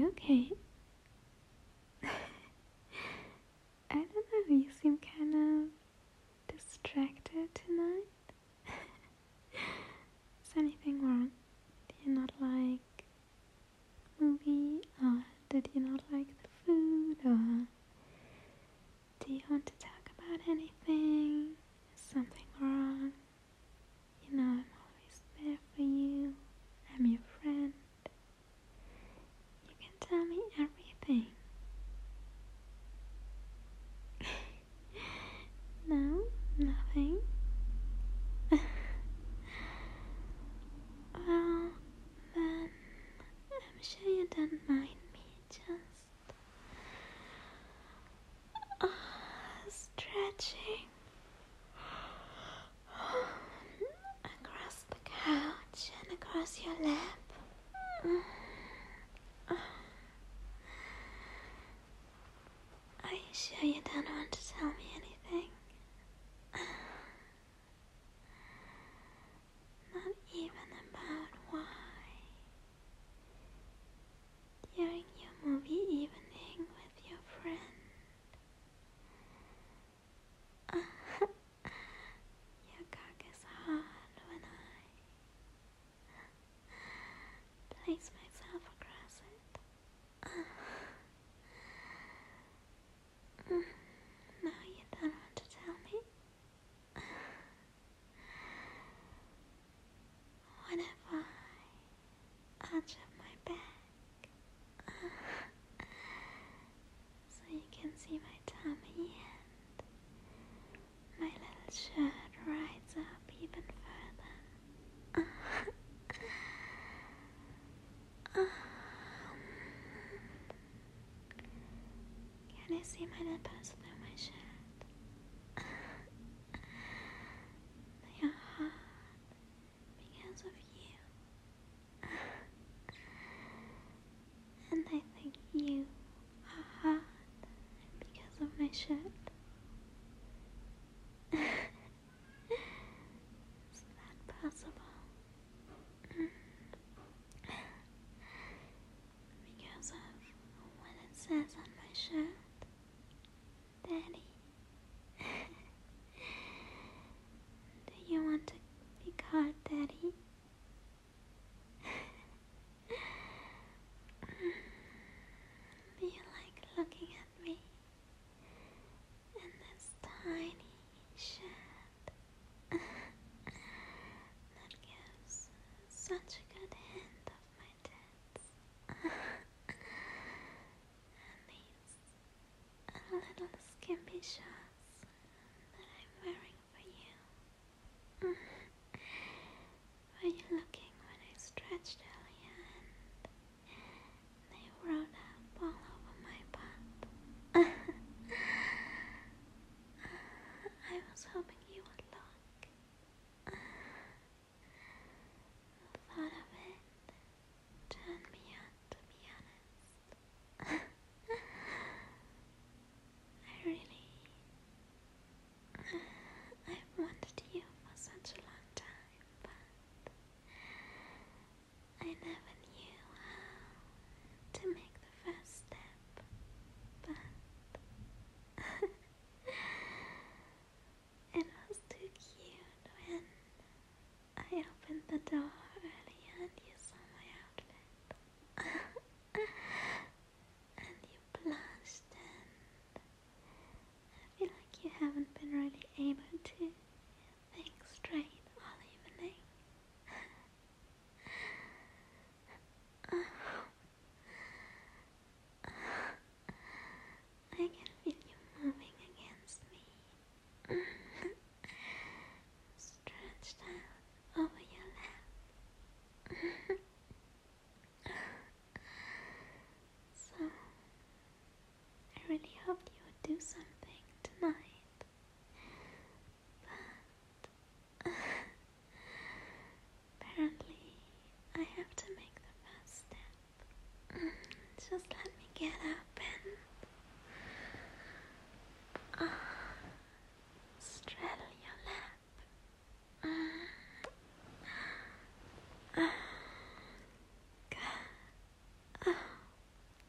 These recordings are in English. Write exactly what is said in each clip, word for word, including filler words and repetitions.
okay? I don't know, you seem kind of distracted tonight. Is anything wrong? Do you not like movie, or did you not like the food, or do you want to talk about anything? Is something wrong? You know I'm always there for you. I'm your friend. You can tell me everything. No? Nothing? Well, then I'm sure you don't mind me just uh, stretching across the couch and across your lap. Are you sure you don't want to tell me anything? Not even about why during your movie evening with your friend your cock is hard when I place myself across it. Now you don't want to tell me? What if I arch up my back so you can see my tummy and my little shirt rides up even further? Can you see my nipples through my shirt? They are hard because of you. And I think you are hard because of my shirt. Is that possible? Because of what it says on my shirt. Daddy. Do you want to be called Daddy? Do you like looking at me in this tiny shirt that gives such a good hint of my tits? And these little skimpy shorts that I'm wearing for you. Were you looking when I stretched earlier and they rolled up all over my butt? I was hoping you would look. The thought of it turned me on, to be honest. I really, I've wanted you for such a long time, but I never knew how to make the first step. But it was too cute when I opened the door earlier and you saw my outfit. And you blushed, and I feel like you haven't been really able to think straight all evening. I can feel you moving against me, stretched out over your lap. So, I really hoped you would do something tonight, but apparently I have to make the first step. Just let me get up and uh, straddle your lap. Uh, uh,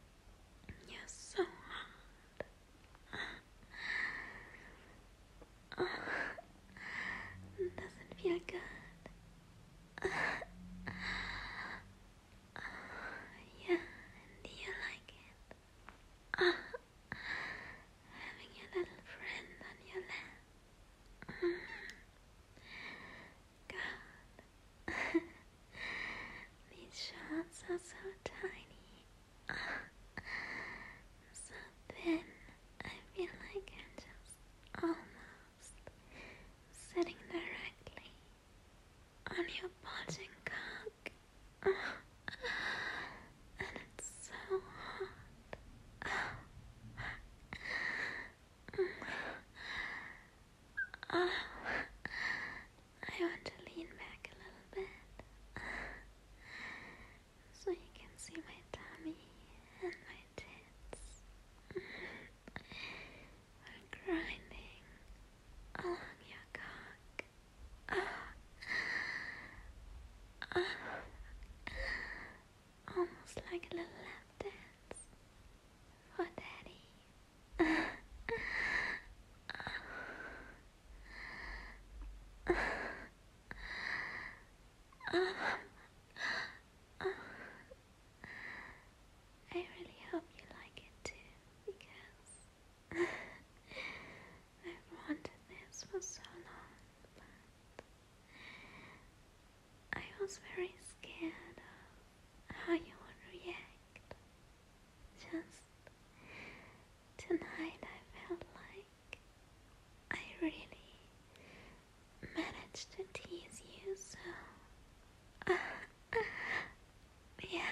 was very scared of how you would react. Just tonight I felt like I really managed to tease you, so uh, yeah.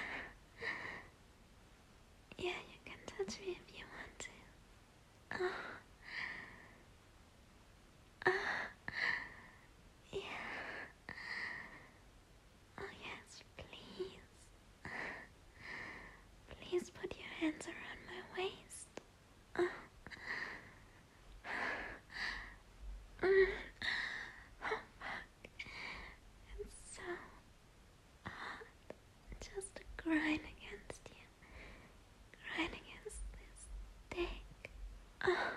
Yeah, you can touch me if you want to. Oh. Uh, yeah. Oh yes, please. Please put your hands around my waist. Oh. Mm. Oh fuck. It's so hot. Just to grind against you. Grind against this dick. Oh.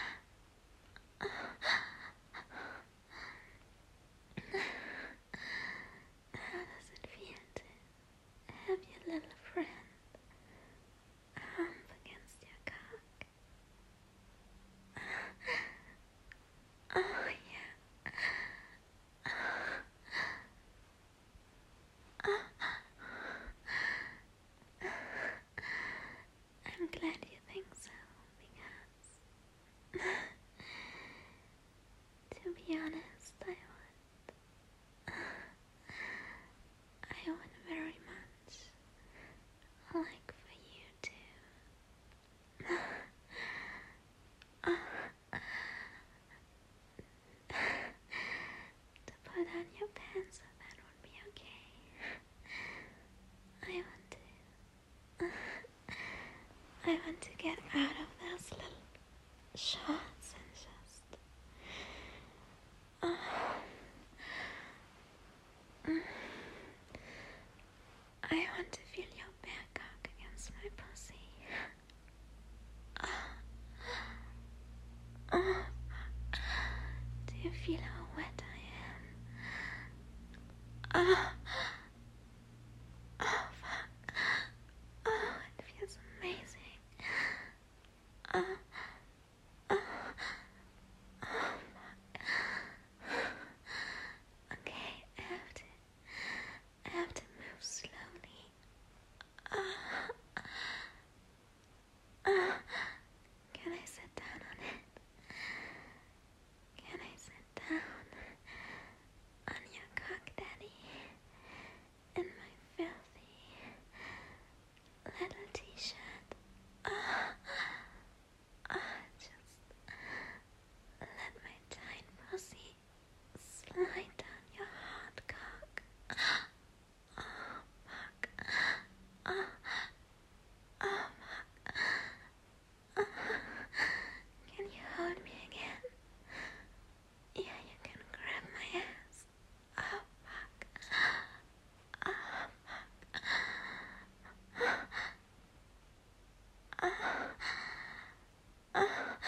How does it feel to have your little friend hump against your cock? Oh yeah. I'm glad you think so, because to be honest, I would I would very much like for you to to put on your pants, so that would be okay. I want to I want to get out of those little shorts and just uh, mm, I want to feel your bare cock against my pussy. Uh, uh, do you feel how wet I am? Uh, oh fuck. Oh, it feels amazing. Uh, uh, oh fuck. Okay, I have to, I have to move slowly. Uh, uh, can I sit down on it? Can I sit down on your cock, daddy? In my filthy little t-shirt. Uh, uh, just let my tight pussy slide down your hard cock. Oh, fuck. Oh, oh, fuck. Oh. Can you hold me again? Yeah, you can grab my ass. Oh, fuck. Oh, fuck. Oh, oh,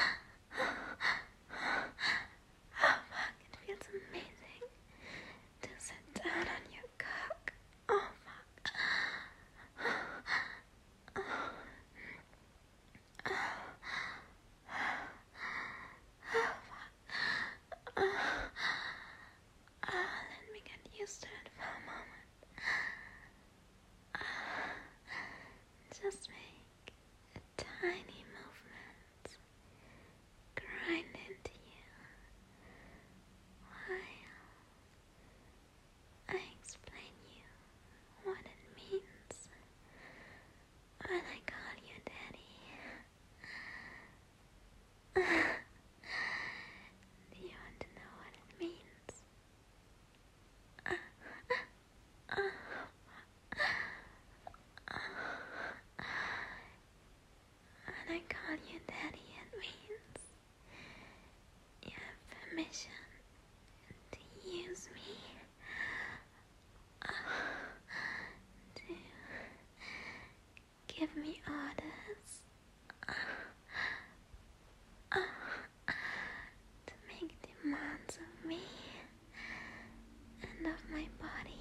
oh, fuck. It feels amazing to sit down on your cock. Oh, fuck. Oh, oh, oh, fuck. Oh, oh, let me get used to it for a moment. Oh, just make a tiny movement. Grind into you while I explain you what it means when I call you daddy. Do you want to know what it means? When I call you daddy, it means you have permission to use me to give me orders, to make demands of me and of my body.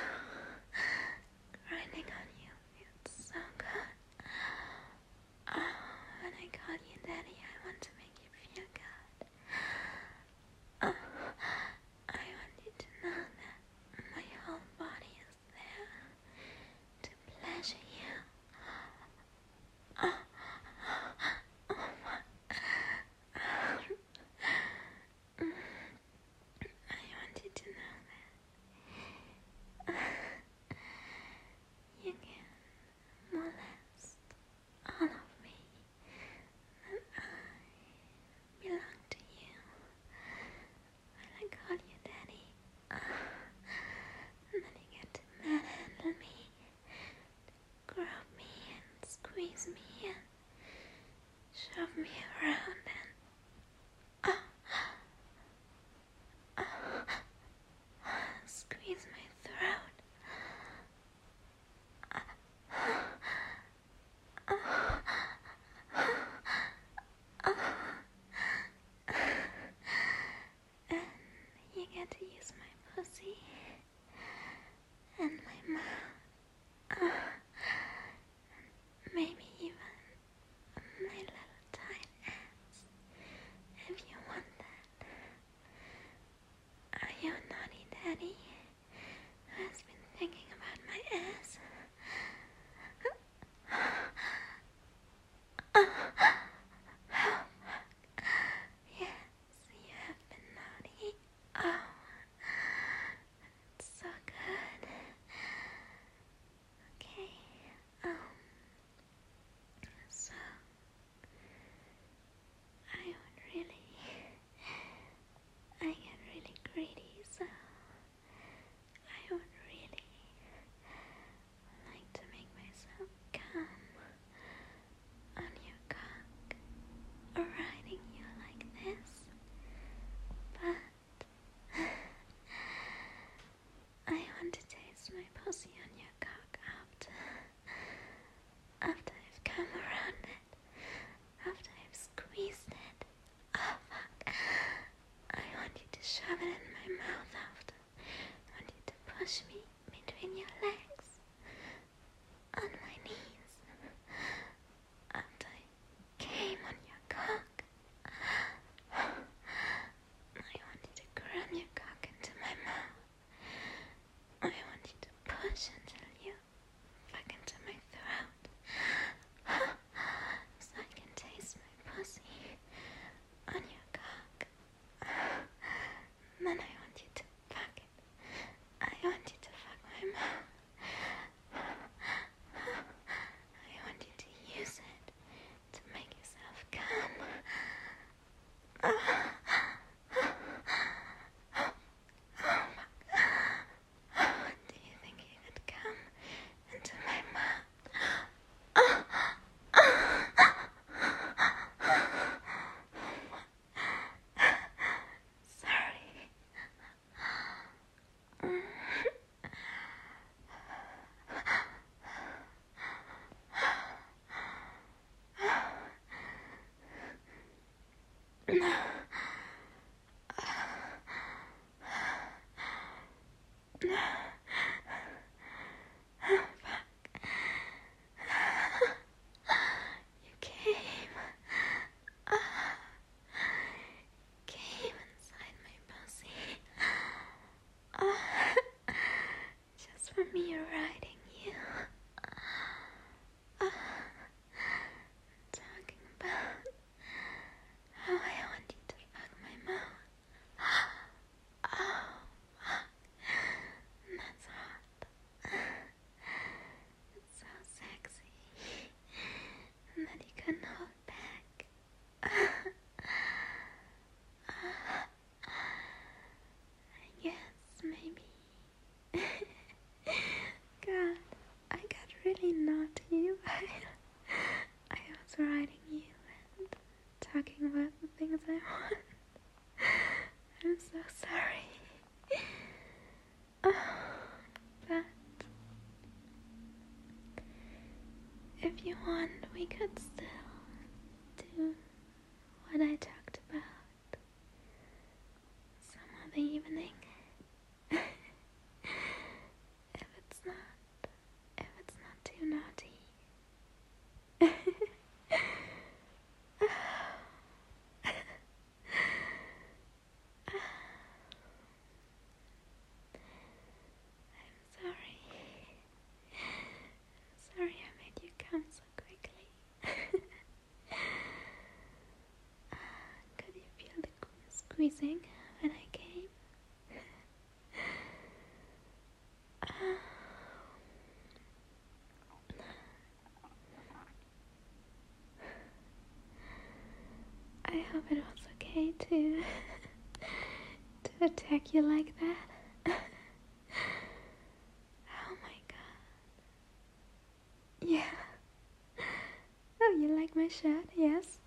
Grinding on you feels so good. have it in my mouth after. I want you to push me between your legs, on my knees, after I came on your cock. I want you to cram your cock into my mouth. I want you to push until you fuck into my throat, so I can taste my pussy on your cock. Then I want you to fuck it. I want you to fuck my mouth. I want you to use it to make yourself come. Do you think you could come into my mouth? Sorry. You came. Came inside my pussy. Just for me riding you. Talking about how I want you to fuck my mouth. Oh, that's hot. It's so sexy. And that you couldn't hold back. I guess maybe. God, I got really naughty while I was riding you and talking about the things I want. I'm so sorry. Oh, but if you want, we could still do what I talked about some other evening. If it's not, if it's not too naughty. I'm sorry. I'm sorry I made you come so quickly. Could you feel the squeezing when I came? I hope it was okay to to attack you like that. Oh my god. Yeah. Oh, you like my shirt? Yes.